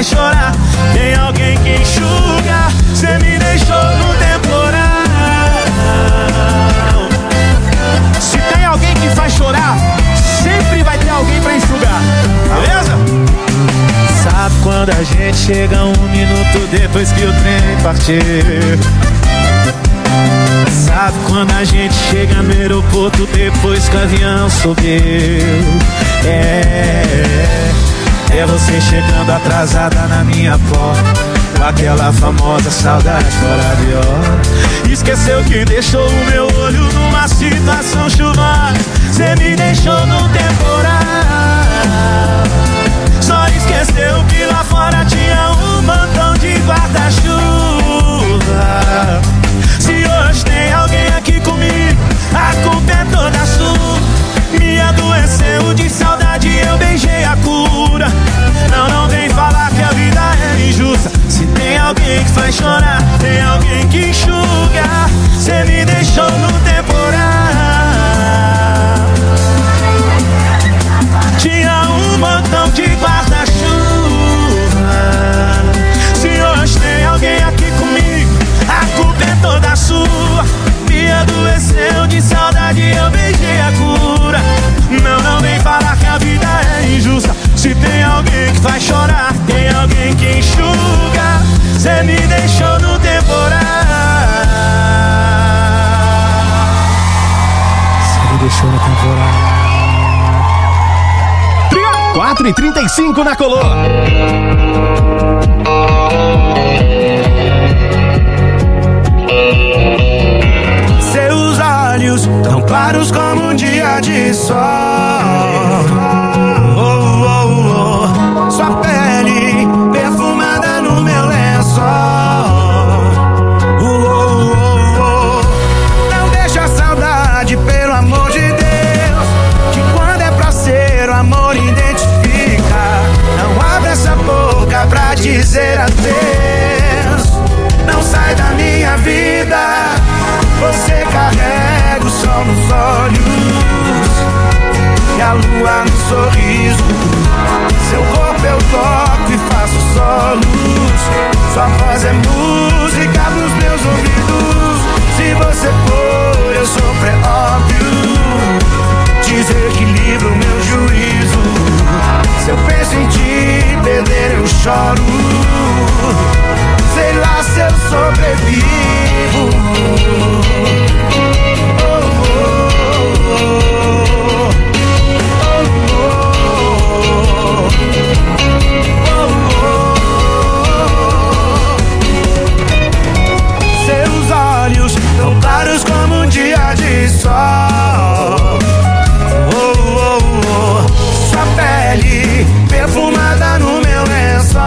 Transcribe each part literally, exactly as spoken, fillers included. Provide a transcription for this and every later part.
faz chorar, tem alguém que enxuga. Cê me deixou no temporal. Se tem alguém que faz chorar, sempre vai ter alguém pra enxugar, beleza? Sabe quando a gente chega um minuto depois que o trem partiu? Sabe quando a gente chega no aeroporto depois que o avião subiu? É, é você chegando atrasada na minha porta, com aquela famosa saudade fora de hora. Esqueceu que deixou o meu olho numa situação chuvosa. Cê me deixou no temporal. Só esqueceu que lá fora tinha um montão de guarda-chuva. Se hoje tem alguém aqui comigo, a culpa é toda sua. Me adoeceu de saudade, eu beijei a cura. Não, não vem falar que a vida é injusta. Se tem alguém que faz chorar, tem alguém que enxuga. Cê me deixou no temporal. Tinha um montão de guarda-chuva. Se hoje tem alguém aqui comigo, a culpa é toda sua. Me adoeceu de saudade, eu beijei a cura. Não, não vem falar que a vida é injusta. Se tem alguém que faz chorar, tem alguém que enxuga. Cê me deixou no temporal. Cê me deixou no temporal. quatro e trinta e cinco na Colô. Seus olhos tão claros como um dia de sol. Oh, oh, oh. Sua pele perfumada no meu lençol. Oh, oh, oh, oh. Não deixa a saudade, pelo amor de Deus, que quando é pra ser o amor identifica. Não abre essa boca pra dizer adeus. Não sai da minha vida. Você carrega o sol nos olhos e a lua no sorriso. Seu corpo eu toco e faço solos. Sua voz é música pros meus ouvidos. Se você for, eu sofro, é óbvio. Desequilibro meu juízo. Se eu penso em te perder, eu choro. Sei lá se eu sobrevivo. Seus olhos tão claros como um dia de sol. Oh, oh, oh. Sua pele perfumada no meu lençol.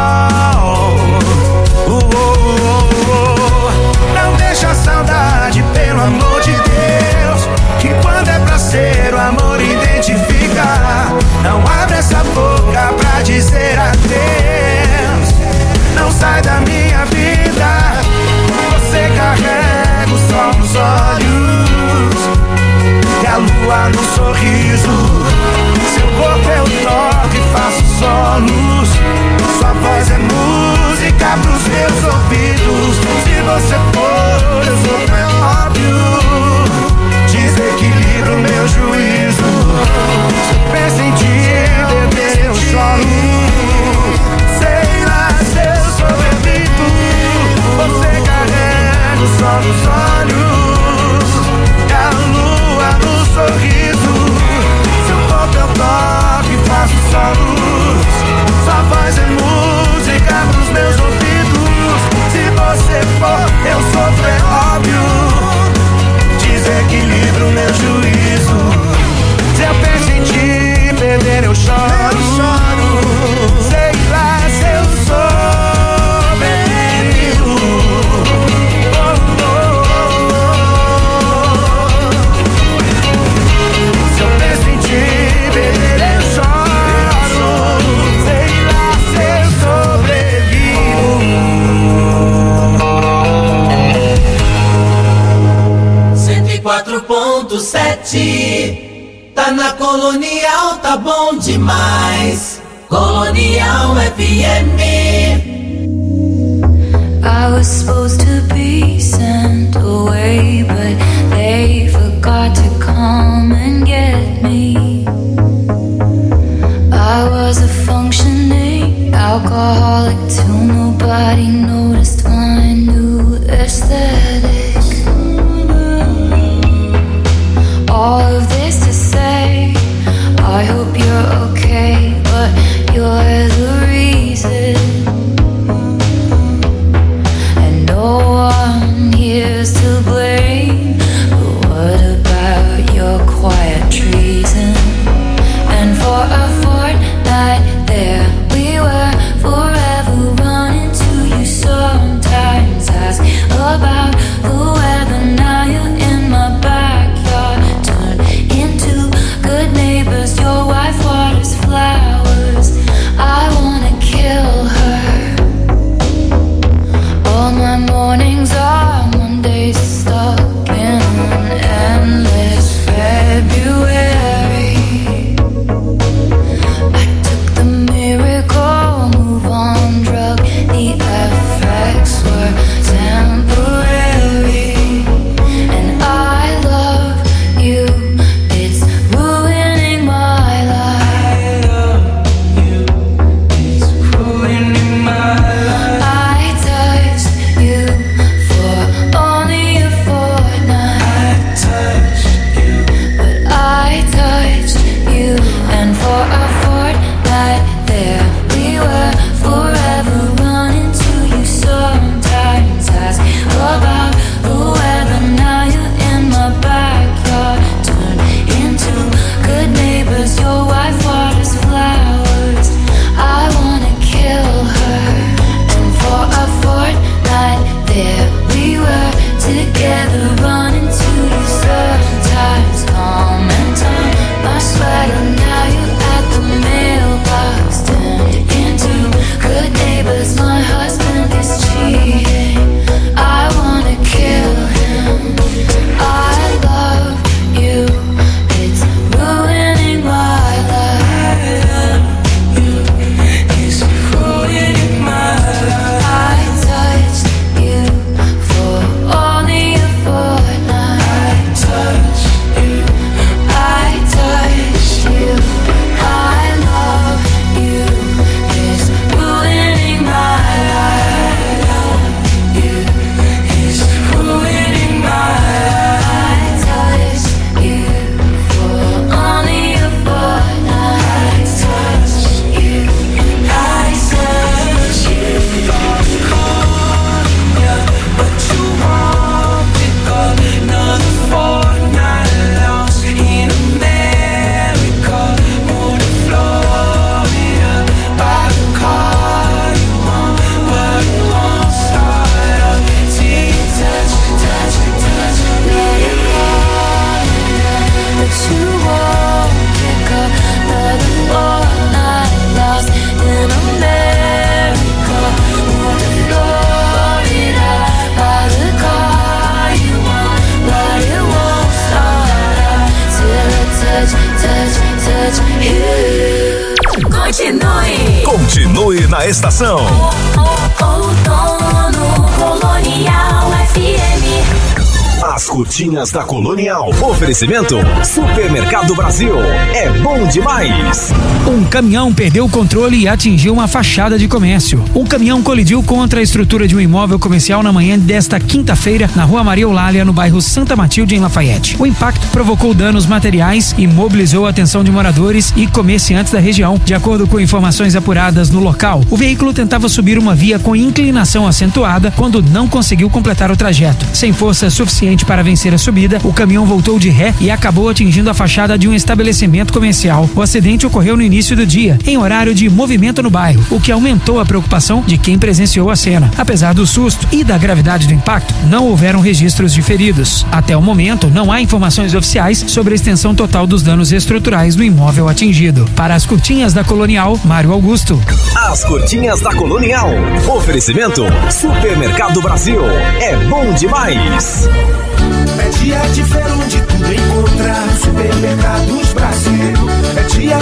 Oh, oh, oh. Não deixa a saudade, pelo amor de Deus, que quando é pra ser o amor identifica. Não abre essa boca pra dizer adeus. Não sai da minha vida. Você carrega o sol nos olhos e a lua no sorriso. Seu corpo eu toco e faço solos. Sua voz é música pros meus ouvidos. Se você for, eu sou, é óbvio. Desequilibro meu juízo. Se eu penso em te beber, eu choro. Sei lá se eu sobrevivo. Você carrega o sol nos olhos e a lua no sorriso. Seu corpo eu toco e faço solos. Sua voz é música pros meus ouvidos. Se você for, eu sofro, é óbvio. Desequilibro meu juízo. Se eu penso em te perder, eu choro. Eu choro. Sei lá se eu sobrevivo. Oh, oh, oh. Se eu penso em te perder, eu choro. Sei lá se eu sobrevivo. cento e quatro ponto sete. Tá na colonial, tá bom demais. Colonial F M. I was supposed to be sent away, but they forgot to come and get me. I was a functioning alcoholic till nobody noticed my new aesthetic. All of this to say, I hope you're okay, but you're the reason. And no one here's to blame, but what about your quiet treason? And for a fortnight there we were, forever running to you. Sometimes ask about the weather, now you're in my backyard. Turn into good neighbors, your wife waters flowers. I wanna kill her. All my mornings are Mondays stuck in an endless February. I took the miracle move on drug, the effects were temporary. And I love you, it's ruining my life. I touched you for only a fortnight. But I touched you, and for a fortnight there we were, forever running to you. Sometimes ask about the weather, now you're in my backyard. Turn into good neighbors, your wife waters flowers. I wanna kill her. And for a fortnight there we were, together running to you. Sometimes calm and time my sweater, now you're at the mailbox. Turned into good neighbors, my husband is cheating. I wanna kill him. I love you, it's ruining my life. It's ruining my life. I touched you for only a fortnight. I touched you. I touched you. I love you, it's ruining my life. It's ruining my life. I touched you for only a fortnight. I touched you. I touched you. But you won't pick up another fortnight lost in America. Moved to Florida by the car you want, but you won't start up. See, touch, touch, touch, let it go. But you won't pick up another fortnight lost in America. Moved to Florida by the car you want, but it won't start up till I touch, touch, touch you. Continue. Continue na estação. Outono Colonial F M. As curtinhas da Colonial. Oferecimento Supermercado Brasil. É bom demais. Um caminhão perdeu o controle e atingiu uma fachada de comércio. O caminhão colidiu contra a estrutura de um imóvel comercial na manhã desta quinta-feira na Rua Maria Eulália, no bairro Santa Matilde, em Lafayette. O impacto provocou danos materiais e mobilizou a atenção de moradores e comerciantes da região. De acordo com informações apuradas no local, o veículo tentava subir uma via com inclinação acentuada quando não conseguiu completar o trajeto. Sem força suficiente para vencer a subida, o caminhão voltou de ré e acabou atingindo a fachada de um estabelecimento comercial. O acidente ocorreu no início do dia, em horário de movimento no bairro, o que aumentou a preocupação de quem presenciou a cena. Apesar do susto e da gravidade do impacto, não houveram registros de feridos. Até o momento, não há informações oficiais sobre a extensão total dos danos estruturais do imóvel atingido. Para as curtinhas da Colonial, Mário Augusto. As curtinhas da Colonial. Oferecimento Supermercado Brasil. É bom demais. É dia de feirão de tudo encontrar. Supermercados Brasil. É dia de oferta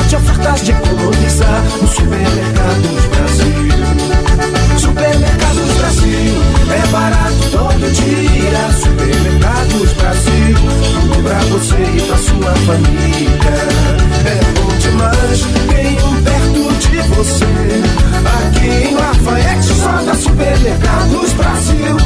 contas de economizar no Supermercados Brasil. Supermercados Brasil, é barato todo dia. Supermercados Brasil, tudo pra você e pra sua família. É bom demais, tem um perto de você. Aqui em Lafayette, só da Supermercados Brasil.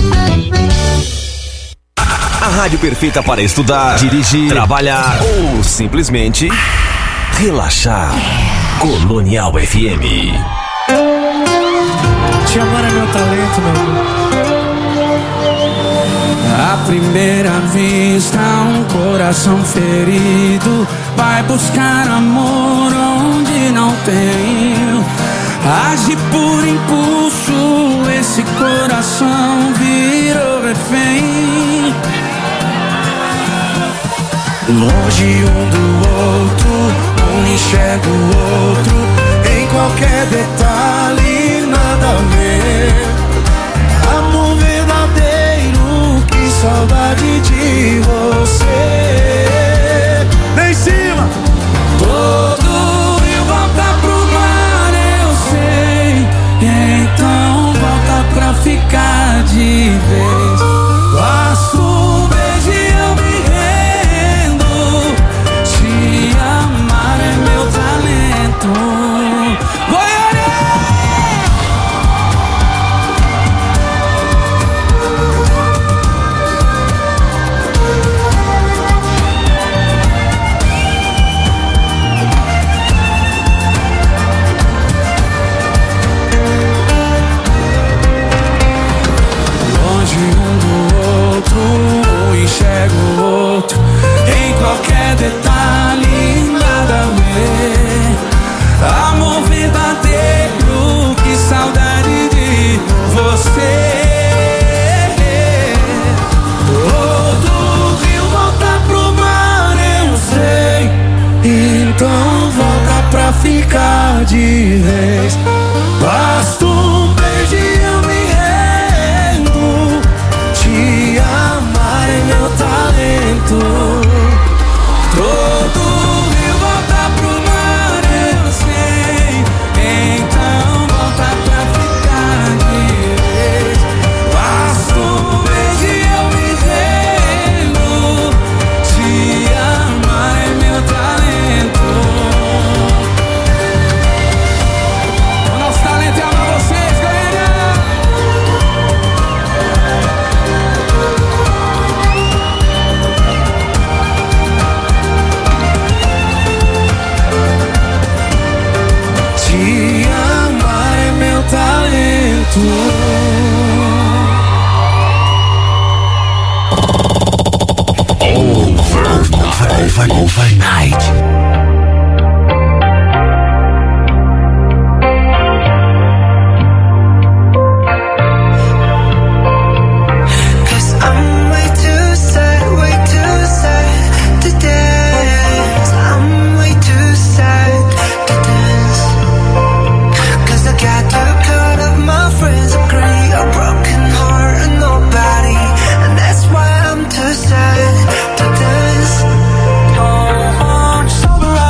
A rádio perfeita para estudar, dirigir, trabalhar ou simplesmente relaxar. Colonial F M. Te amar é meu talento, meu amor. À primeira vista, um coração ferido vai buscar amor onde não tem. Age por impulso, esse coração virou refém. Longe um do outro, um enxerga o outro. Em qualquer detalhe, nada a ver. Amor verdadeiro, que saudade de você. Lá em cima! Todo rio volta pro mar, eu sei. Então volta pra ficar de vez. Basta um beijo e eu me rendo. Te amar é meu talento. Enxergo o outro em qualquer detalhe, nada a ver. Amor verdadeiro, que saudade de você. Todo rio volta pro mar, eu sei. Então volta pra ficar de vez. Basta um beijo e eu me rendo. Te amar é meu talento. Todo rio volta pro mar, eu sei. Então volta pra ficar de vez. Basta um beijo e eu me rendo. Te amar é meu talento. O nosso talento é amar vocês, galera. Te amar é meu talento. Over, overnight. Sober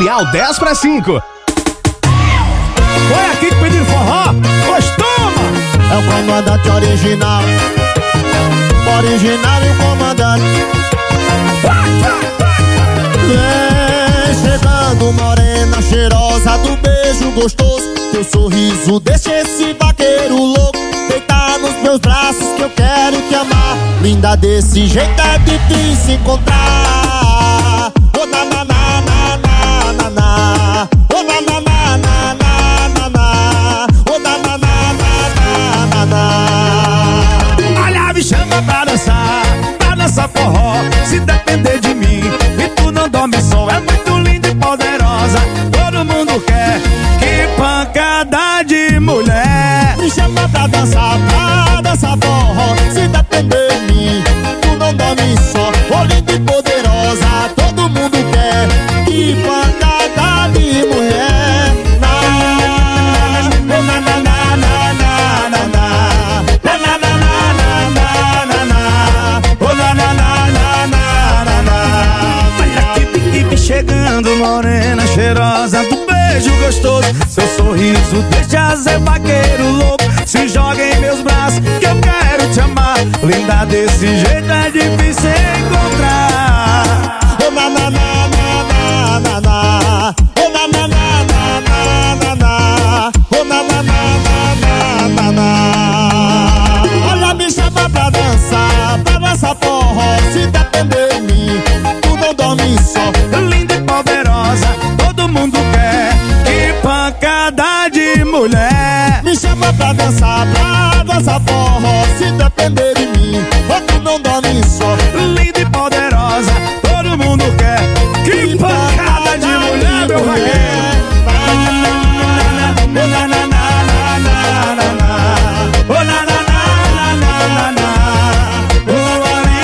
Colonial dez para cinco. Foi aqui que pediram forró? Pois toma! É o comandante original. Original e o comandante. Vem chegando morena cheirosa do beijo gostoso. Teu sorriso deixa esse vaqueiro louco deitar nos meus braços que eu quero te amar. Linda desse jeito é difícil encontrar. Oh na na na na na na na. Oh na na na na na na na. Oh na na na na na na. Olha, me chama pra dançar, pra dançar forró. Se depender de mim e tu não dorme só. É muito linda e poderosa, todo mundo quer. Que pancada de mulher. Me chama pra dançar, pra dançar forró. Se depender de mim, tu não dorme só. Oh, linda e poderosa, todo mundo quer. Que pancada de mulher. Na, na, na, na, na, na, na, na. Na, na, na, na, na, na, na. Oh, na, na, na, na, na, na, na. Olha que pique chegando, morena cheirosa do beijo gostoso. Seu sorriso deixa ser vaqueiro louco. Se joga em meus braços que eu quero te amar. Linda desse jeito é difícil encontrar. Oh na na na na na na. Oh na na na na na na. Oh na na na na na na. Olha, me chama pra dançar, pra dançar forró. Se depender de mim, tu não dorme só. Linda e poderosa, todo mundo quer. Que pancada de mulher. Me chama pra dançar, pra dançar forró. Se depender de mim, tu não dorme só. Linda e poderosa, todo mundo quer. Que pancada de mulher, meu vaqueiro. Oh na na na na na na na. Oh na na na na na na. Oh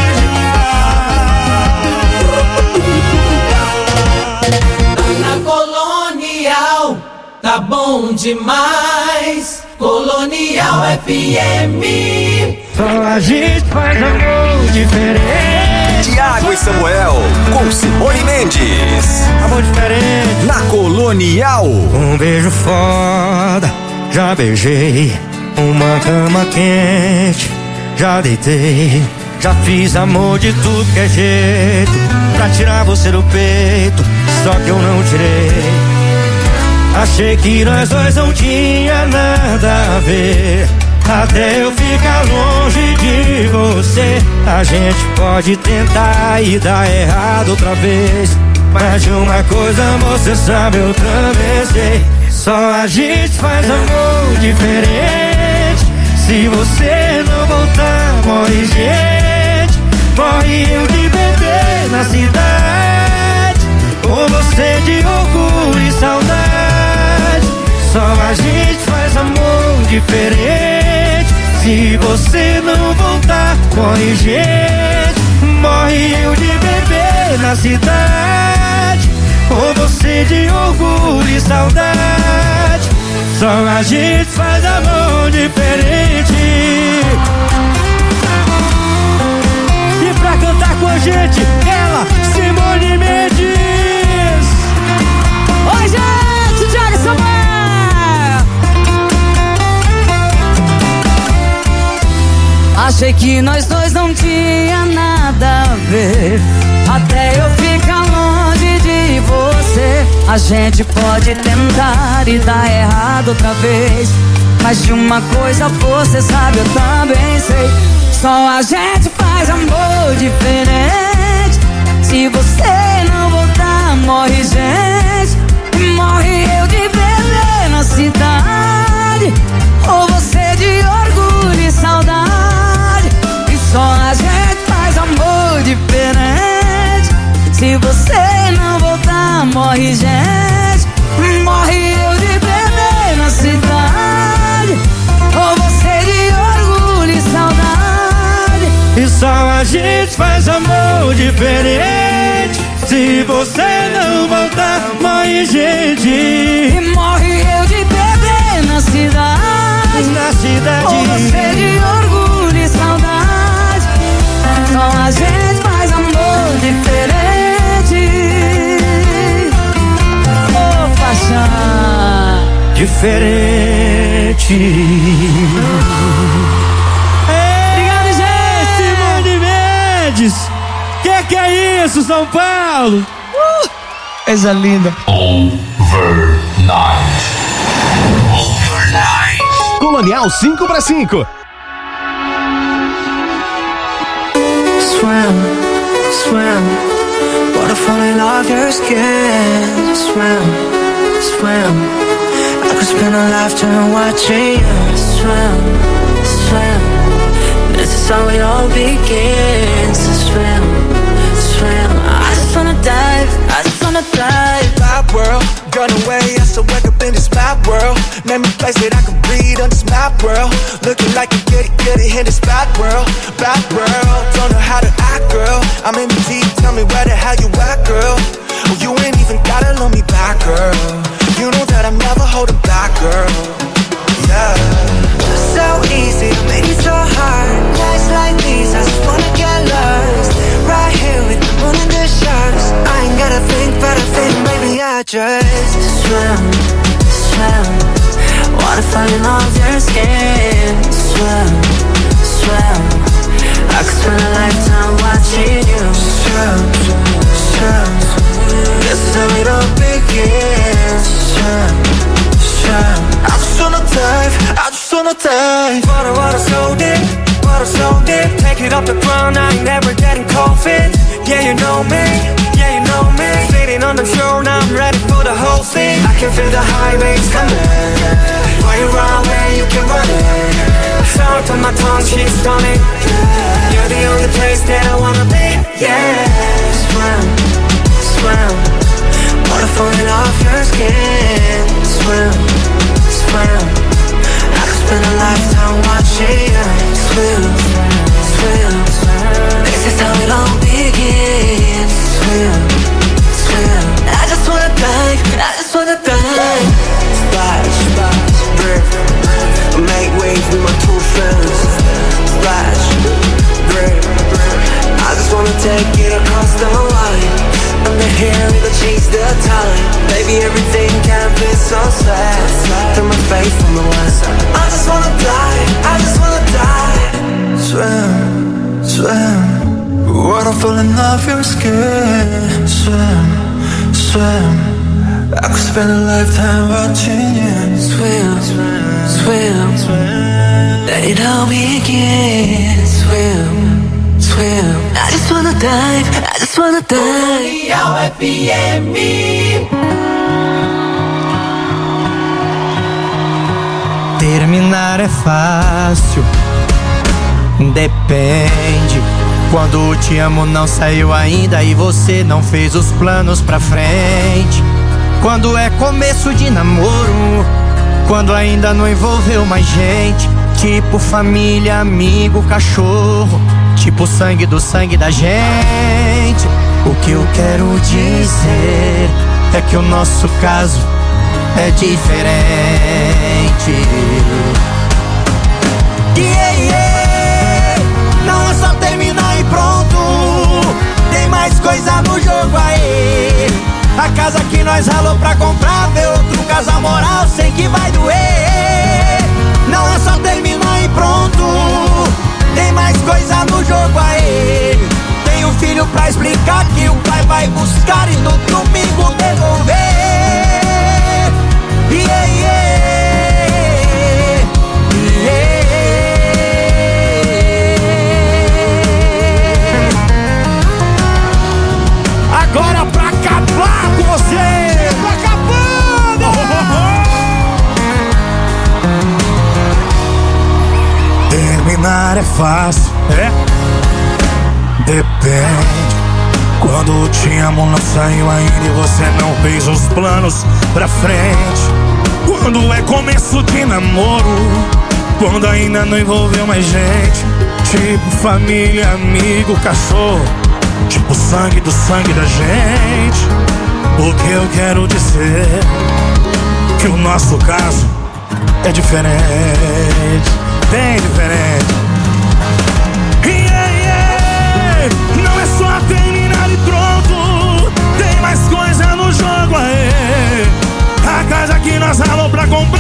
original. Tá na Colonial, tá bom demais. Colonial F M. Só a gente faz amor diferente. Tiago e Samuel, com Simone Mendes. Amor diferente. Na Colonial. Um beijo foda, já beijei. Uma cama quente, já deitei. Já fiz amor de tudo que é jeito pra tirar você do peito, só que eu não tirei. Achei que nós dois não tinha nada a ver, até eu ficar longe de você. A gente pode tentar e dar errado outra vez, mas de uma coisa você sabe, eu também sei. Só a gente faz amor diferente. Se você não voltar, morre gente. Morre eu de bebê na cidade, com você de orgulho e saudade. Só a gente faz amor diferente. Se você não voltar, morre gente. Morre eu de bebê na cidade, com você de orgulho e saudade. Só a gente faz amor diferente. E pra cantar com a gente, ela, Simone Mendes. Oi, gente, Tiago Samuel. Achei que nós dois não tinha nada a ver, até eu ficar longe de você. A gente pode tentar e dar errado outra vez, mas de uma coisa você sabe, eu também sei. Só a gente faz amor diferente. Se você não voltar, morre gente. Morre eu de bebê na cidade, ou você de orgulho e saudade. E só a gente faz amor diferente. Se você não voltar, morre gente. Morre eu de bebê na cidade, ou você de orgulho e saudade. E só a gente faz amor diferente. Se você não voltar, morre gente. E morre eu de bebê na cidade, na cidade, ou você de orgulho e saudade. Só a gente faz amor diferente. diferente. Obrigado, gente! Simone Mendes! Que que é isso, São Paulo? Uh, coisa linda. Overnight. Overnight. Colonial cinco para cinco. Swim, swim, water falling off your skin. Swim, swim, I could spend a lifetime watching you. Swim, swim, this is how it all begins. Swim, swim, I just wanna dive, I just wanna dive. Bad world, gun away, I still wake up in this mad world. Name a place that I can breathe on this mad world. Looking like a get it, get it in this bad world. Bad world, don't know how to act, girl. I'm in the deep, tell me where the hell you at, girl. Oh, you ain't even gotta love me back, girl. You know that I'm never holding back, girl. Yeah. So easy, made it so hard. Nights like these, I just wanna get lost. Right here with the moon and the stars. I ain't gotta think, but I think maybe I just swim, swim. Water falling off your skin. Swim, swim. I could spend a lifetime watching you. Swim, swim. This is how it all begins. Swim, swim. I just wanna dive, I just wanna dive. Water, water so deep, water so deep. Take it off the ground, I ain't never getting cold feet. Yeah, you know me, yeah, you know me. Sitting on the shore, now I'm ready for the whole thing. I can feel the high waves coming. While you run away, you can run it. Sound on my tongue, she's stunning. You're the only place that I wanna be. Yeah, swim, swim. Water falling off your skin. Swim, swim. I could spend a lifetime watching you. Swim, swim, swim. This is how it all begins. Swim, swim. I just wanna dive, I just wanna dive. Splash, splash, breath. Make waves with my two friends. Splash, breath. I just wanna take it across the line. Under here we gon' chase the time. Baby, everything can be so sad. Through my face from the west. I just wanna dive, I just wanna dive. Swim, swim. Water falling off your skin. Swim, swim. I could spend a lifetime watching you. Swim, swim, swim, swim. Let it all begin. Swim, swim. I just wanna dive, I just wanna dive. Colonial F M. Terminar é fácil, depende. Quando o te amo não saiu ainda e você não fez os planos pra frente. Quando é começo de namoro, quando ainda não envolveu mais gente. Tipo família, amigo, cachorro. Tipo sangue do sangue da gente. O que eu quero dizer é que o nosso caso é diferente. Yeah, yeah. Não é só terminar e pronto. Tem mais coisa no jogo aí. A casa que nós ralou pra comprar, ver outro casal moral, sei que vai doer. Não é só terminar e pronto. Tem mais coisa no jogo aí. Tem um filho pra explicar que o pai vai buscar e no domingo devolver. Yeah, yeah, yeah. Agora pra acabar com você. Tô acabando. Terminar é fácil, é? Depende. Quando te amo não saiu ainda e você não fez os planos pra frente. Quando é começo de namoro, quando ainda não envolveu mais gente. Tipo família, amigo, cachorro. Tipo sangue do sangue da gente. O que eu quero dizer que o nosso caso é diferente. Bem diferente. Yeah, yeah. Não é só terminar e pronto. Tem mais coisa no jogo aí. A casa que nós ralou pra comprar,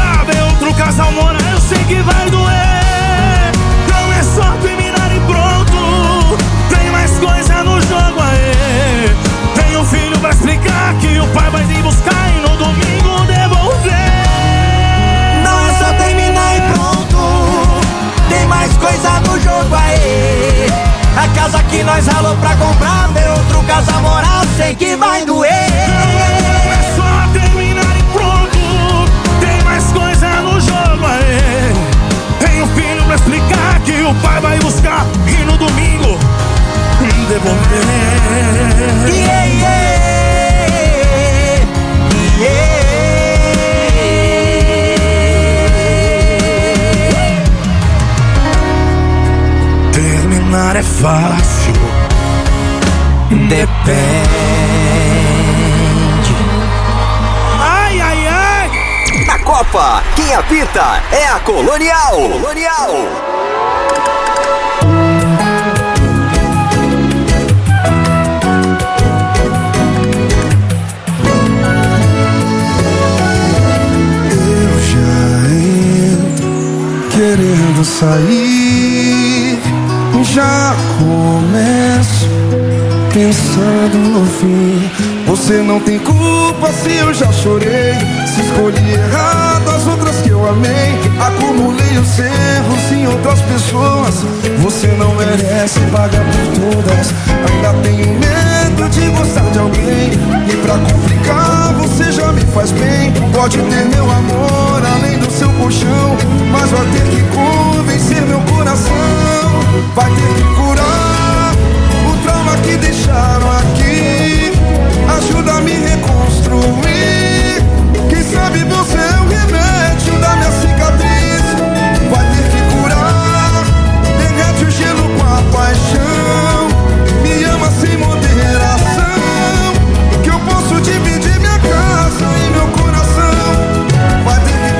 fácil. Depende. Ai, ai, ai. Na Copa, quem apita é a Colonial. Colonial. Querendo sair, já começo pensando no fim. Você não tem culpa se eu já chorei, se escolhi errado as outras que eu amei. Acumulei os erros em outras pessoas. Você não merece pagar por todas. Ainda tenho medo de gostar de alguém, e pra complicar você já me faz bem. Pode ter meu amor além do seu colchão, mas vai ter que convencer meu coração. Vai ter que curar o trauma que deixaram aqui. Ajuda a me reconstruir. Quem sabe você é o remédio da minha cicatriz. Vai ter que curar. Derrete o gelo com a paixão. Me ama sem moderação, que eu posso dividir minha casa e meu coração. Vai ter que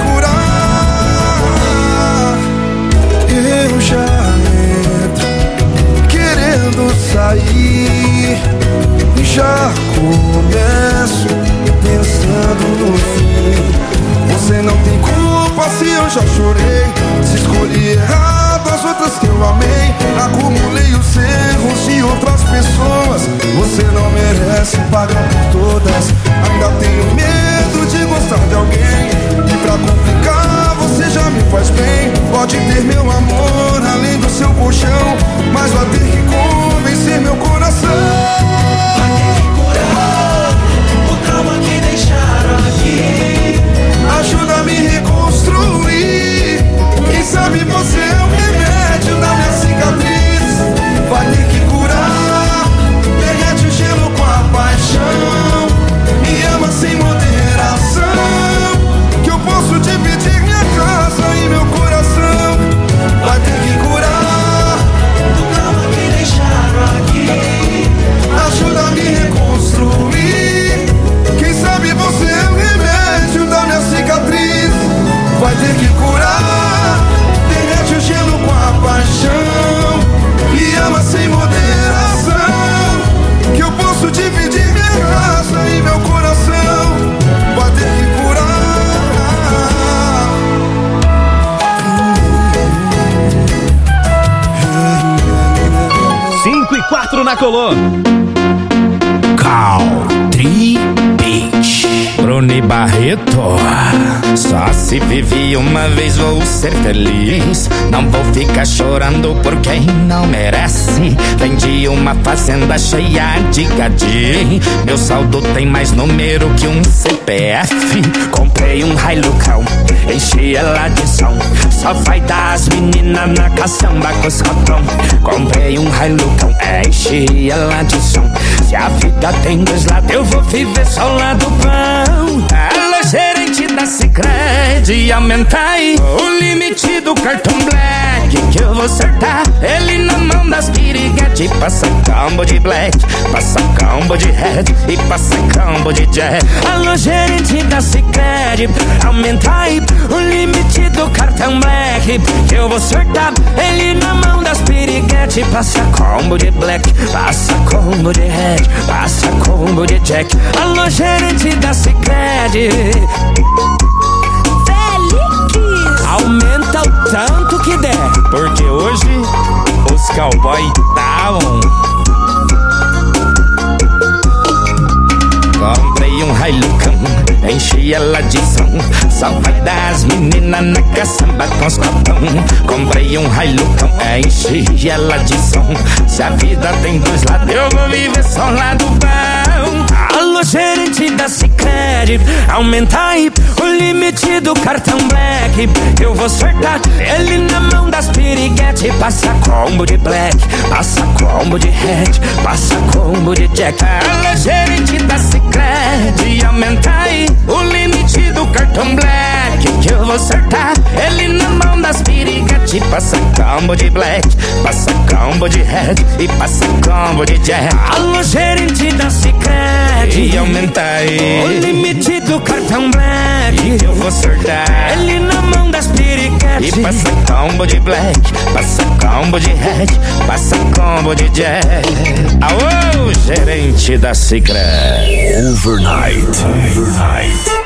curar. Eu já entro querendo sair, já começo pensando no fim. Você não tem culpa se eu já chorei, se escolhi errado as outras que eu amei. Acumulei os erros de outras pessoas. Você não merece pagar por todas. Ainda tenho medo de gostar de alguém, e pra complicar você já me faz bem. Pode ter meu amor além do seu colchão, mas vai ter que convencer meu coração. Que deixaram aqui. Ajuda a me reconstruir. Quem sabe você é o remédio da minha cicatriz. Vai ter que curar. Derrete o gelo com a paixão. Me ama sem moderação, que eu posso dividir minha casa e meu coração. Vai ter que curar o trauma que deixaram aqui. Ajuda a me reconstruir. Quem sabe você é o remédio da minha cicatriz. Vai ter que curar. Derrete o gelo com a paixão. Me ama sem moderação, que eu posso dividir minha casa e meu coração. Vai ter que curar. Cinco e quatro na Colô. Country Beach. Bruni Barreto. Só se vive uma vez, vou ser feliz. Não vou ficar chorando por quem não merece. Vendi uma fazenda cheia de gadinho. Meu saldo tem mais número que um C P F. Comprei um Hilucão, enchi ela de som. Só vai dar as meninas na caçamba com os cotão. Comprei um Hilucão, enchi ela de som. Se a vida tem dois lados, eu vou viver só o lado bom. Alô, gerente da Sicredi, aumenta aí o limite do cartão Black, que eu vou acertar ele na mão das piriguete. Passa combo de Black, passa combo de Red e passa combo de Jack. Alô, gerente da Sicredi, aumenta aí o limite do cartão Black, que eu vou acertar ele na mão das piriguete. Passa combo de Black, passa combo de Red, passa combo de Jack. Alô, gerente da Sicredi, aumenta o tanto que der, porque hoje os cowboy tá on. Comprei um Hilucão, enchi ela de som. Só vai dar as meninas na caçamba com os copão. Comprei um Hilucão, enchi ela de som. Se a vida tem dois lados, eu vou viver só o lado bom. Alô, gerente da Sicredi, aumenta aí o limite do cartão Black, eu vou acertar ele na mão das piriguete. Passa combo de Black, passa combo de Red, passa combo de Jack. Alô, gerente da Sicredi, aumenta aí o limite do cartão Black, que eu vou acertar. Ele na mão das piriguete, passa combo de black, passa combo de red e passa combo de jack. Alô, gerente da Sicredi, e aumenta aí o limite do cartão black. E eu vou acertar. Ele na mão das piriguete, e passa combo de black, passa combo de red, passa combo de jack. Alô, gerente da Sicredi. Overnight. Overnight.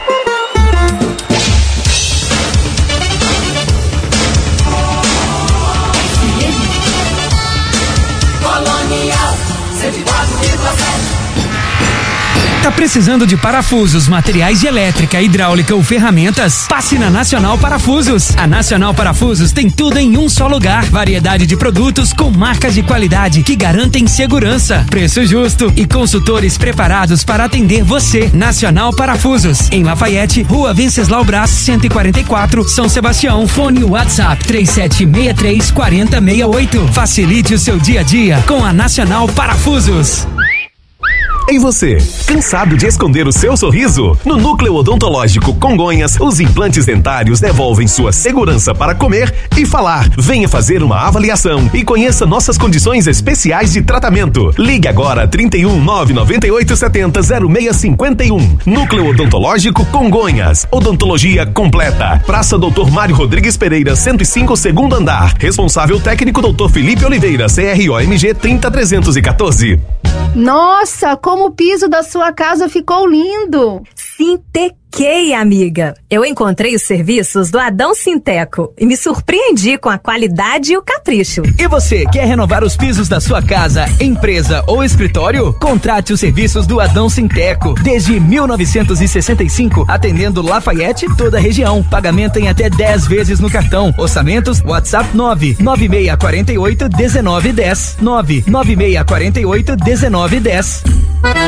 Tá precisando de parafusos, materiais de elétrica, hidráulica ou ferramentas? Passe na Nacional Parafusos. A Nacional Parafusos tem tudo em um só lugar. Variedade de produtos com marcas de qualidade que garantem segurança, preço justo e consultores preparados para atender você. Nacional Parafusos, em Lafayette, Rua Venceslau Braz, cento e quarenta e quatro, São Sebastião. Fone WhatsApp três sete seis três quatro zero seis oito. Facilite o seu dia a dia com a Nacional Parafusos. E você, cansado de esconder o seu sorriso? No Núcleo Odontológico Congonhas, os implantes dentários devolvem sua segurança para comer e falar. Venha fazer uma avaliação e conheça nossas condições especiais de tratamento. Ligue agora trinta e um, nove nove oito sete zero, zero seis cinco um. Núcleo Odontológico Congonhas. Odontologia completa. Praça doutor Mário Rodrigues Pereira, cento e cinco, segundo andar. Responsável técnico doutor Felipe Oliveira, C R O M G trinta trezentos e quatorze. Nossa, como o piso da sua casa ficou lindo! Sintequei, amiga. Eu encontrei os serviços do Adão Sinteco e me surpreendi com a qualidade e o capricho. E você, quer renovar os pisos da sua casa, empresa ou escritório? Contrate os serviços do Adão Sinteco. Desde mil novecentos e sessenta e cinco, atendendo Lafayette e toda a região. Pagamento em até dez vezes no cartão. Orçamentos, WhatsApp nove nove seis quatro oito, um nove um zero. nove nove seis quatro oito, um nove um zero.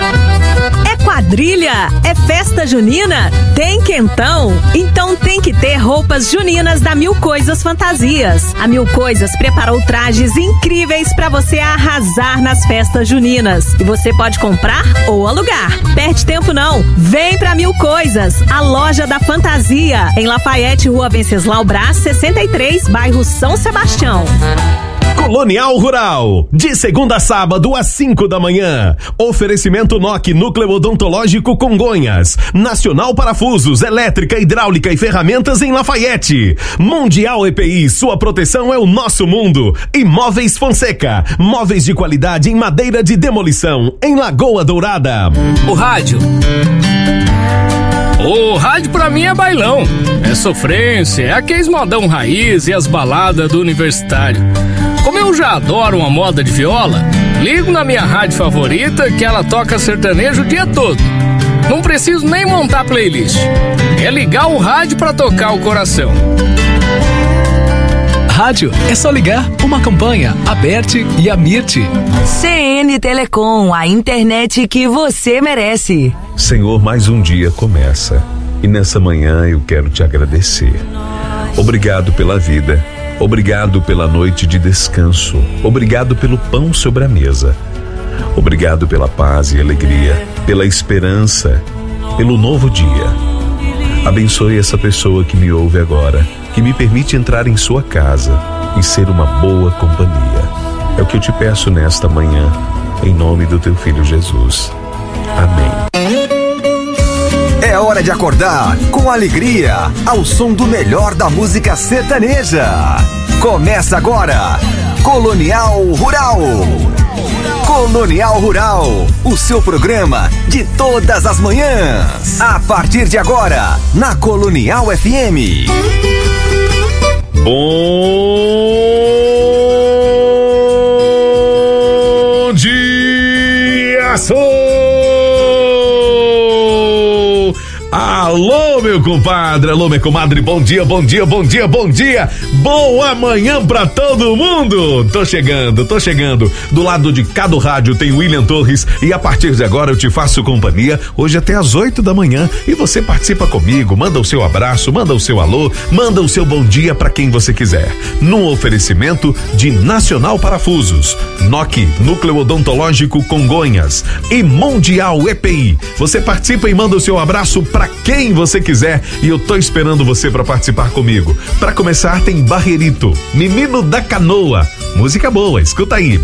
É quadrilha? É festa junina? Tem quentão? Então tem que ter roupas juninas da Mil Coisas Fantasias. A Mil Coisas preparou trajes incríveis para você arrasar nas festas juninas. E você pode comprar ou alugar. Perde tempo não. Vem pra Mil Coisas, a loja da fantasia. Em Lafayette, Rua Venceslau Braz, sessenta e três, bairro São Sebastião. Colonial Rural, de segunda a sábado às cinco da manhã. Oferecimento N O C Núcleo Odontológico Congonhas. Nacional Parafusos, elétrica, hidráulica e ferramentas em Lafayette. Mundial E P I, sua proteção é o nosso mundo. E Móveis Fonseca, móveis de qualidade em madeira de demolição, em Lagoa Dourada. O rádio. O rádio pra mim é bailão, é sofrência, é aqueles modão raiz e as baladas do universitário. Como eu já adoro uma moda de viola, ligo na minha rádio favorita que ela toca sertanejo o dia todo. Não preciso nem montar playlist, é ligar o rádio pra tocar o coração. Rádio é só ligar uma campanha, aperte e amirte. C N Telecom, a internet que você merece. Senhor, mais um dia começa e nessa manhã eu quero te agradecer. Obrigado pela vida, obrigado pela noite de descanso, obrigado pelo pão sobre a mesa, obrigado pela paz e alegria, pela esperança, pelo novo dia. Abençoe essa pessoa que me ouve agora, que me permite entrar em sua casa e ser uma boa companhia. É o que eu te peço nesta manhã, em nome do teu filho Jesus. Amém. É hora de acordar com alegria, ao som do melhor da música sertaneja. Começa agora, Colonial Rural. Colonial Rural, o seu programa de todas as manhãs. A partir de agora, na Colonial F M. Bom dia, sou! Alô, meu compadre, alô, minha comadre, bom dia, bom dia, bom dia, bom dia, boa manhã pra todo mundo. Tô chegando, tô chegando. Do lado de cá do rádio tem William Torres e a partir de agora eu te faço companhia hoje até às oito da manhã e você participa comigo, manda o seu abraço, manda o seu alô, manda o seu bom dia pra quem você quiser. Num oferecimento de Nacional Parafusos, N O C Núcleo Odontológico Congonhas e Mundial E P I. Você participa e manda o seu abraço pra quem você quiser. quiser e eu tô esperando você pra participar comigo. Pra começar tem Barreirito, Menino da Canoa. Música boa, escuta aí.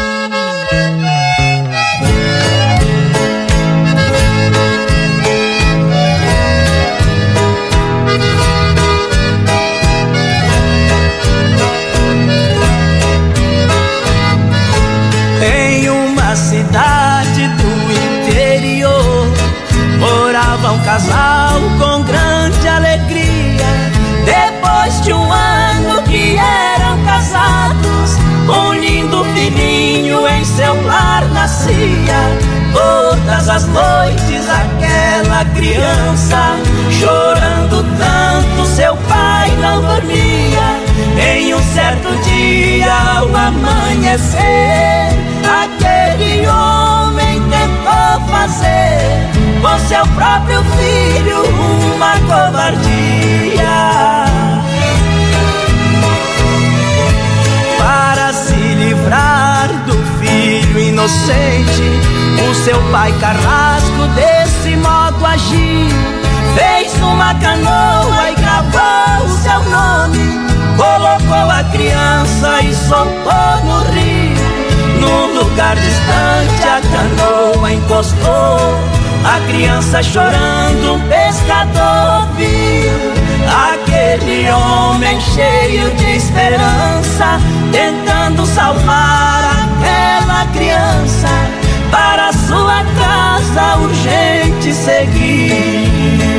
Em uma cidade do interior morava um casal com grande alegria. Depois de um ano que eram casados, um lindo filhinho em seu lar nascia. Todas as noites aquela criança, chorando tanto, seu pai não dormia. Em um certo dia, ao amanhecer, aquele homem tentou fazer com seu próprio filho uma covardia. Para se livrar do filho inocente, o seu pai carrasco desse modo agiu. Fez uma canoa e gravou o seu nome, colocou a criança e soltou no rio. Num lugar distante a canoa encostou, a criança chorando um pescador viu. Aquele homem cheio de esperança, tentando salvar aquela criança, para sua casa urgente seguir.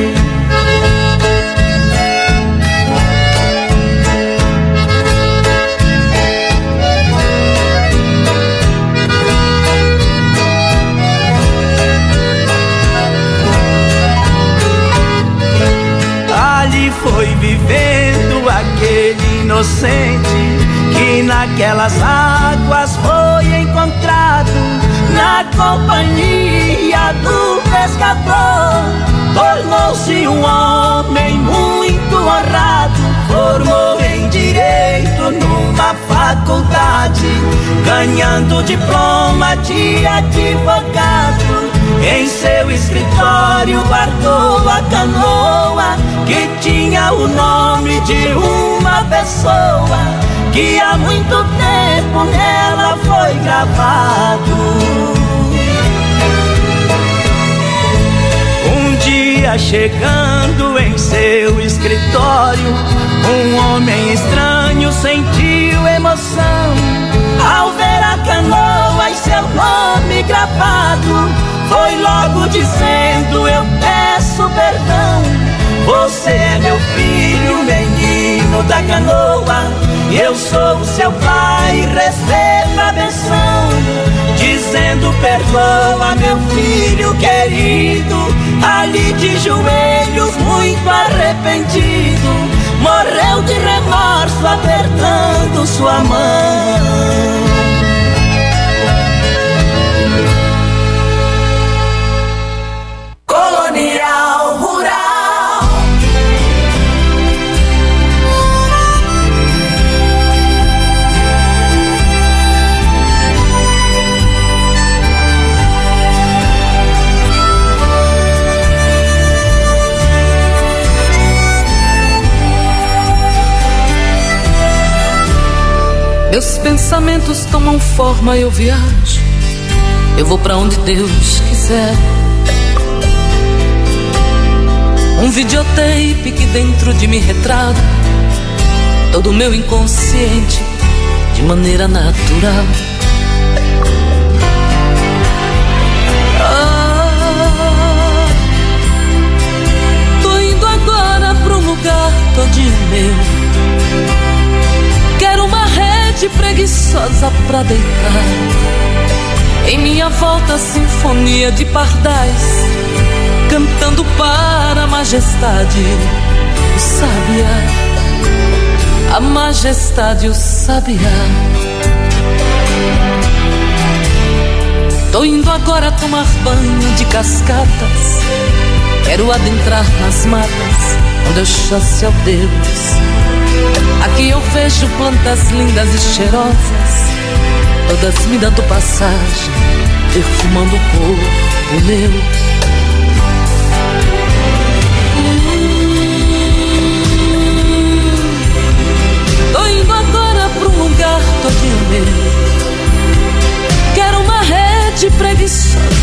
Ali foi vivendo aquele inocente que naquelas águas foi encontrado. Na companhia do pescador, tornou-se um homem muito honrado. Formou em direito numa faculdade, ganhando diploma de advogado. Em seu escritório guardou a canoa que tinha o nome de uma pessoa que há muito tempo nela foi gravado. Um dia chegando em seu escritório, um homem estranho sentiu emoção ao ver a canoa e seu nome gravado. Foi logo dizendo: eu peço perdão, você é meu filho, menino da canoa. Eu sou o seu pai, receba a benção. Dizendo: perdoa, meu filho querido. Ali de joelhos, muito arrependido, morreu de remorso, apertando sua mão. Colonial Rural. Meus pensamentos tomam forma, eu viajo, eu vou pra onde Deus quiser. Um videotape que dentro de mim retrata todo o meu inconsciente de maneira natural. Ah, tô indo agora pra um lugar todinho meu. Quero uma rede preguiçosa pra deitar. Em minha volta a sinfonia de pardais, cantando para a majestade, o sabiá, a majestade, o sabiá. Tô indo agora tomar banho de cascatas, quero adentrar nas matas, onde eu chasse ao Deus. Aqui eu vejo plantas lindas e cheirosas, todas me dando passagem, perfumando o corpo meu. Hum.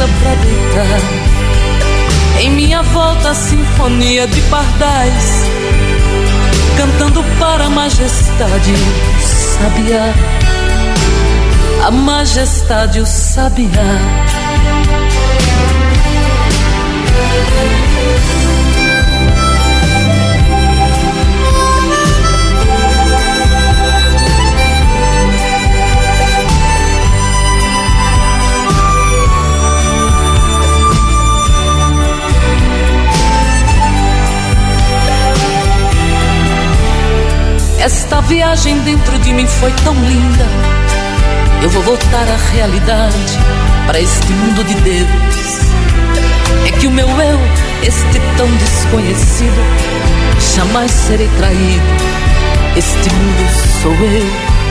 rosa pra deitar. Em minha volta a sinfonia de pardais, cantando para a majestade o sabiá, a majestade o sabiá. Esta viagem dentro de mim foi tão linda. Eu vou voltar à realidade, para este mundo de Deus. É que o meu eu, este tão desconhecido, jamais serei traído. Este mundo sou eu.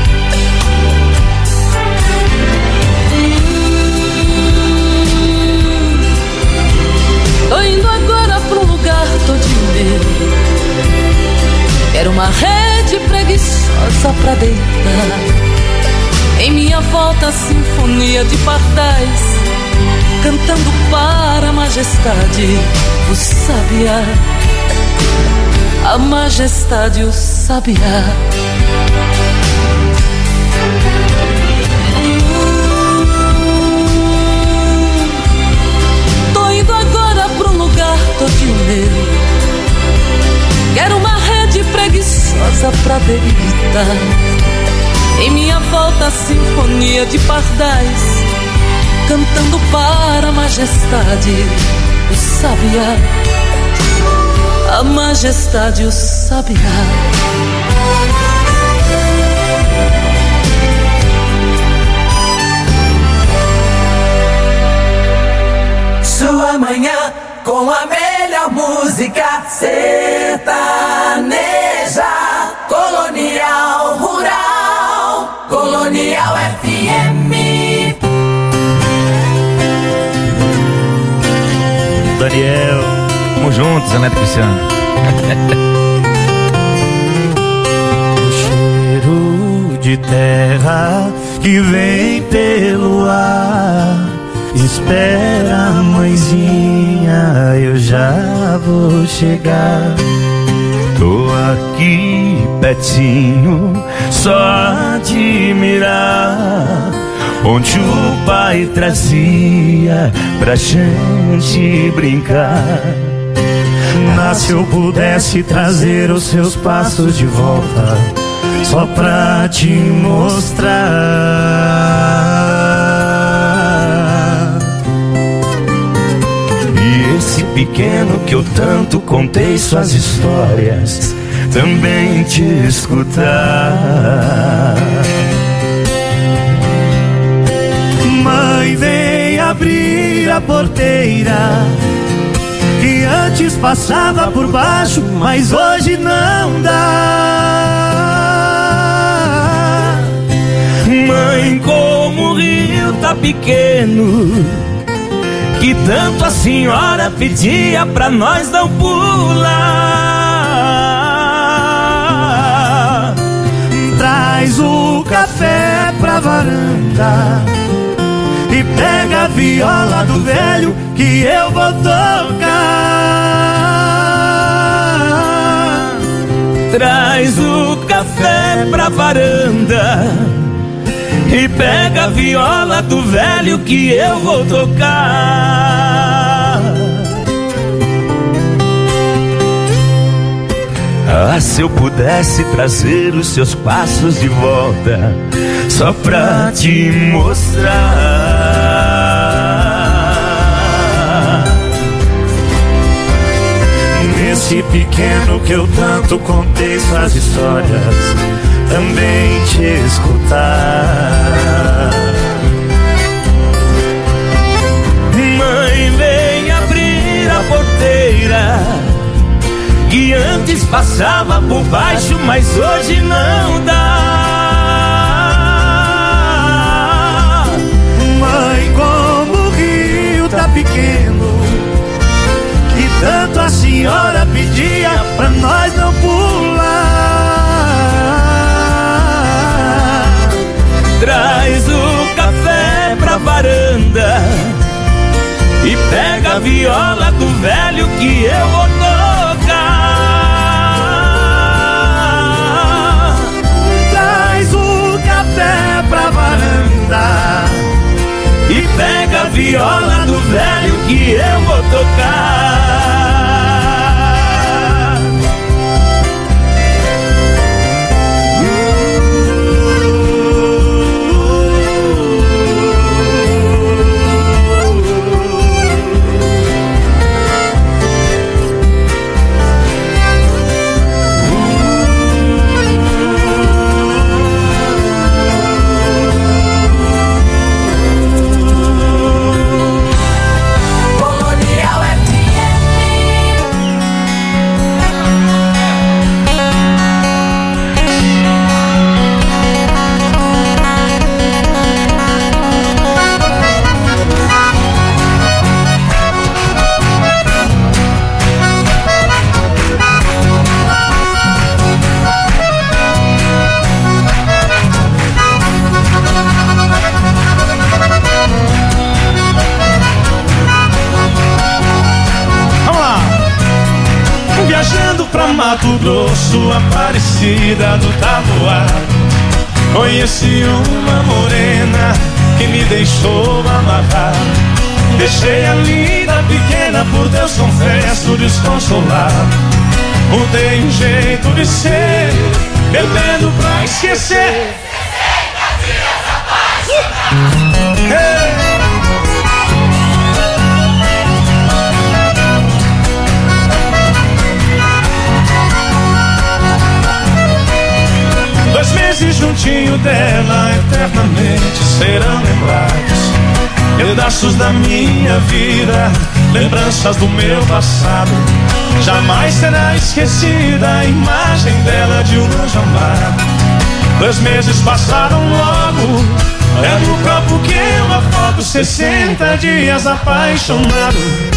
Tô indo agora pra um lugar todinho meu. Quero uma rede preguiçosa pra deitar. Em minha volta a sinfonia de pardais, cantando para a majestade o sabiá, a majestade o sabiá. Tô indo agora pra um lugar todinho meu. Quero uma rede preguiçosa pra deitar. Em minha volta a sinfonia de pardais, cantando para a majestade o sabiá, a majestade o sabiá. Sua manhã com a melhor música sertaneja, Colonial Rural, Colonial F M. Daniel, tamo juntos, Neto Cristiano. O cheiro de terra que vem pelo ar. Espera, mãezinha, eu já vou chegar. Tô aqui pertinho, só a admirar onde o pai trazia pra gente brincar. Mas se eu pudesse trazer os seus passos de volta, só pra te mostrar. Esse pequeno que eu tanto contei suas histórias, também te escutar. Mãe, vem abrir a porteira, que antes passava por baixo, mas hoje não dá. Mãe, como o rio tá pequeno, que tanto a senhora pedia pra nós não pular. Traz o café pra varanda e pega a viola do velho que eu vou tocar. Traz o café pra varanda e pega a viola do velho que eu vou tocar. Ah, se eu pudesse trazer os seus passos de volta, só pra te mostrar. Nesse pequeno que eu tanto contei suas histórias, também te escutar. Mãe, vem abrir a porteira, que antes passava por baixo, mas hoje não dá. Mãe, como o rio tá pequeno, que tanto a senhora pedia pra nós não pular. Traz o café pra varanda E pega a viola do velho que eu vou tocar. Traz o café pra varanda e pega a viola do velho que eu vou tocar. Mato Grosso, Aparecida do Taboado, conheci uma morena que me deixou amarrado. Deixei a linda pequena, por Deus confesso, desconsolado. Mudei um jeito de ser, bebendo pra esquecer. sessenta dias apaixonado. Hey! Dois meses juntinho dela, eternamente serão lembrados. Pedaços da minha vida, lembranças do meu passado. Jamais será esquecida a imagem dela de um anjo amado. Dois meses passaram logo, é no copo que eu afogo. Sessenta dias apaixonado.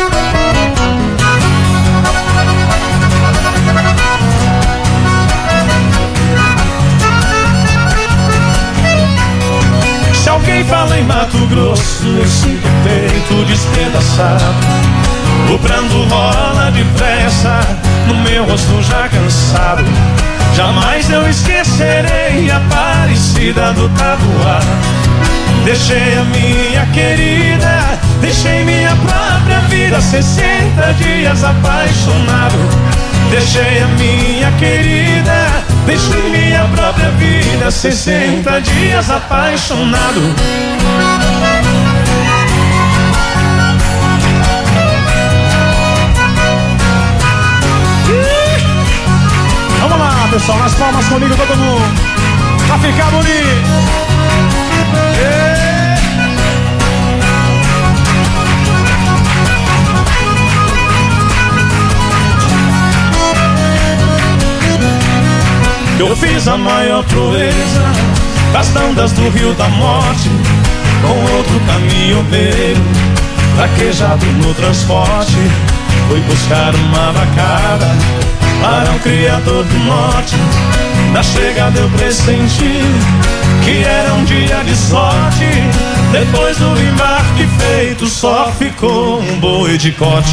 Se alguém fala em Mato Grosso, eu sinto o peito despedaçado. O pranto rola depressa no meu rosto já cansado. Jamais eu esquecerei a Aparecida do Taboado. Deixei a minha querida, deixei minha própria vida. Sessenta dias apaixonado. Deixei a minha querida, deixei minha própria vida. Sessenta dias apaixonado. Vamos lá, pessoal, nas palmas comigo, todo mundo, pra ficar bonito. Eu fiz a maior proeza das bandas do Rio da Morte, com outro caminhoneiro, traquejado no transporte. Fui buscar uma vacada para um criador do norte. Na chegada eu pressenti que era um dia de sorte. Depois do embarque feito, só ficou um boi de corte.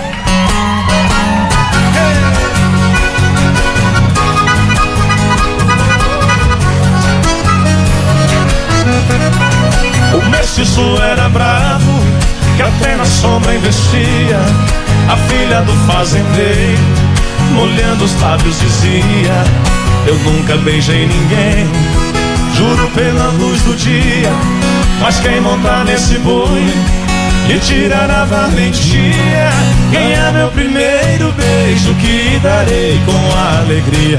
O mestiço era bravo, que até na sombra investia. A filha do fazendeiro, molhando os lábios, dizia: eu nunca beijei ninguém, juro pela luz do dia. Mas quem montar nesse boi e tirar a valentia, ganha meu primeiro beijo, que darei com alegria.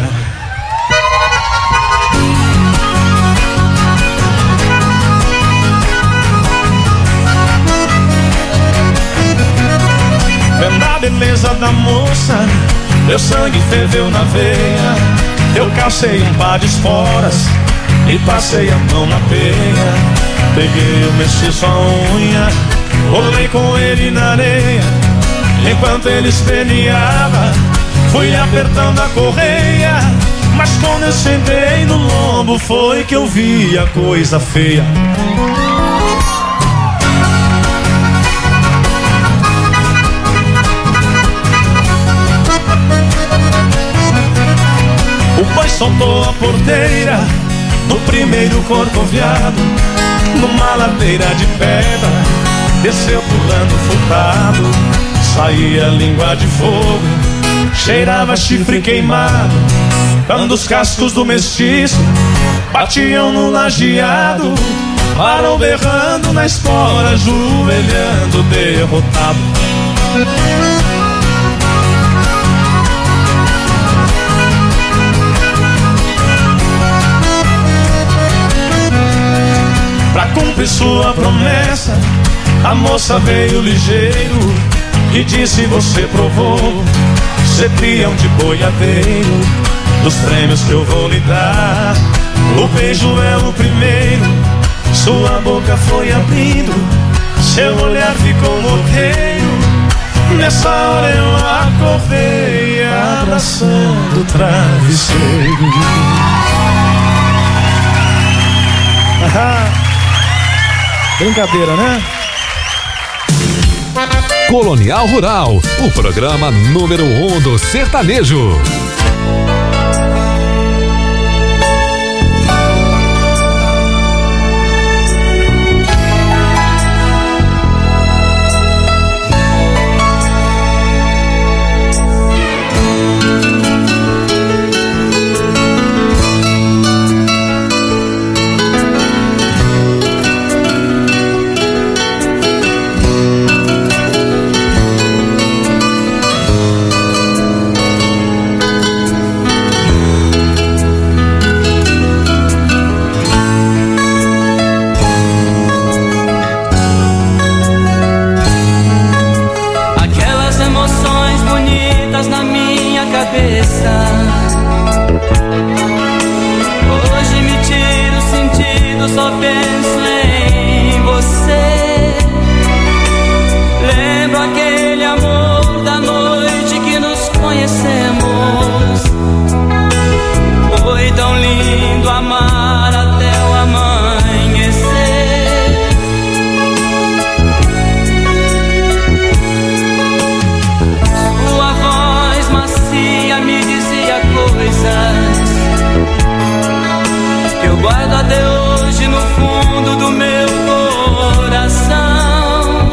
Vendo a beleza da moça, meu sangue ferveu na veia. Eu calcei um par de esporas e passei a mão na peia. Peguei o mestiço a unha, rolei com ele na areia. Enquanto ele esperneava, fui apertando a correia. Mas quando eu sentei no lombo, foi que eu vi a coisa feia. soltou a porteira do primeiro corcoviado, numa ladeira de pedra, desceu pulando furtado. Saía língua de fogo, cheirava chifre queimado, quando os cascos do mestiço batiam no lajeado. Parou berrando na espora, ajoelhando derrotado. Pra cumprir sua promessa, a moça veio ligeiro e disse: você provou ser peão de boiadeiro, dos prêmios que eu vou lhe dar, o beijo é o primeiro. Sua boca foi abrindo, seu olhar ficou louqueiro. Nessa hora eu acordei abraçando o travesseiro. Brincadeira, né? Colonial Rural, o programa número um do sertanejo. Hoje me tiro o sentido, só penso em você. Lembro aquele amor da noite que nos conhecemos. Foi tão lindo amar até o amanhecer. Sua voz macia me dizia coisas que eu guardo até hoje no fundo do meu coração.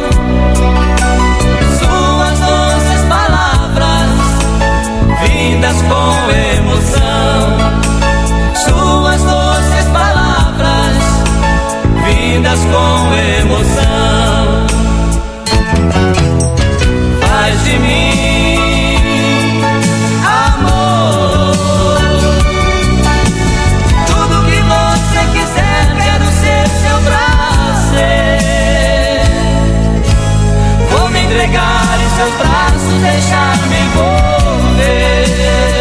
Suas doces palavras, vindas com emoção. Suas doces palavras, vindas com emoção. Faz de mim, amor, tudo que você quiser, quero ser seu prazer. Vou me entregar em seus braços, deixar-me envolver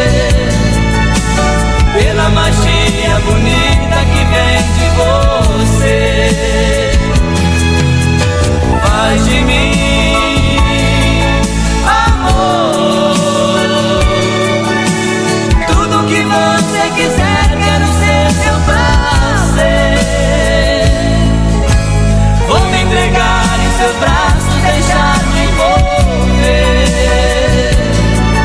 pela magia bonita que vem de você. Faz de mim, amor, tudo que você quiser, quero ser seu prazer. Vou me entregar em seus braços, deixar-me envolver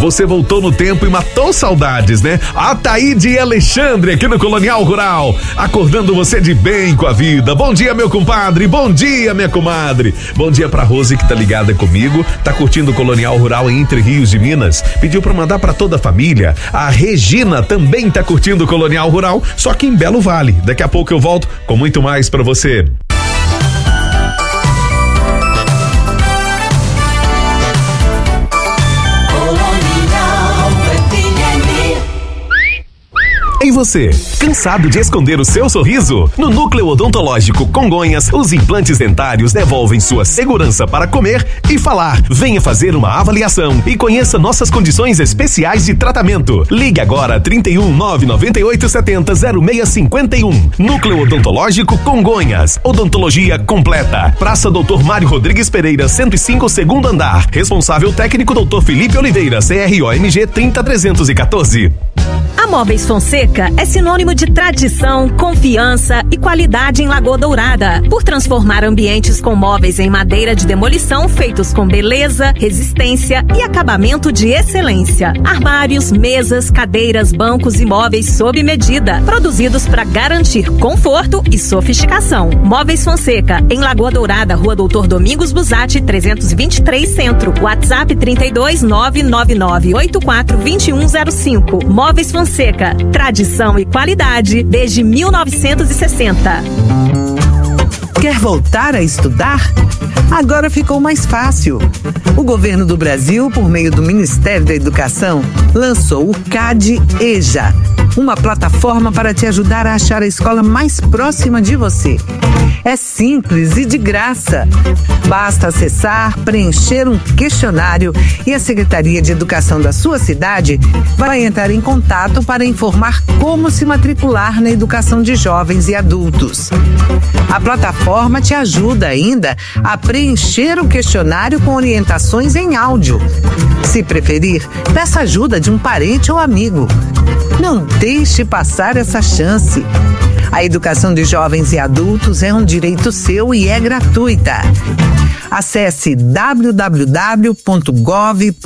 Você voltou no tempo e matou saudades, né? Ataíde e Alexandre aqui no Colonial Rural, acordando você de bem com a vida. Bom dia, meu compadre, bom dia, minha comadre. Bom dia pra Rose que tá ligada comigo, tá curtindo o Colonial Rural em Entre Rios de Minas. Pediu pra mandar pra toda a família. A Regina também tá curtindo o Colonial Rural, só que em Belo Vale. Daqui a pouco eu volto com muito mais pra você. E você, cansado de esconder o seu sorriso? No Núcleo Odontológico Congonhas, os implantes dentários devolvem sua segurança para comer e falar. Venha fazer uma avaliação e conheça nossas condições especiais de tratamento. Ligue agora trinta e um, nove nove oito sete zero, zero seis cinco um. Núcleo Odontológico Congonhas. Odontologia completa. Praça doutor Mário Rodrigues Pereira, cento e cinco, segundo andar. Responsável técnico doutor Felipe Oliveira, C R O M G trinta trezentos e quatorze. A Móveis Fonseca é sinônimo de tradição, confiança e qualidade em Lagoa Dourada, por transformar ambientes com móveis em madeira de demolição feitos com beleza, resistência e acabamento de excelência. Armários, mesas, cadeiras, bancos e móveis sob medida, produzidos para garantir conforto e sofisticação. Móveis Fonseca, em Lagoa Dourada, Rua Doutor Domingos Busatti, trezentos e vinte e três Centro. WhatsApp trinta e dois, nove nove nove oito quatro dois um zero cinco. Móveis Fonseca, tradição e qualidade desde mil novecentos e sessenta. Quer voltar a estudar? Agora ficou mais fácil. O governo do Brasil, por meio do Ministério da Educação, lançou o CAD EJA, uma plataforma para te ajudar a achar a escola mais próxima de você. É simples e de graça. Basta acessar, preencher um questionário e a Secretaria de Educação da sua cidade vai entrar em contato para informar como se matricular na educação de jovens e adultos. A plataforma te ajuda ainda a preencher o questionário com orientações em áudio. Se preferir, peça ajuda de um parente ou amigo. Não deixe passar essa chance. A educação de jovens e adultos é um direito seu e é gratuita. Acesse w w w ponto gov ponto br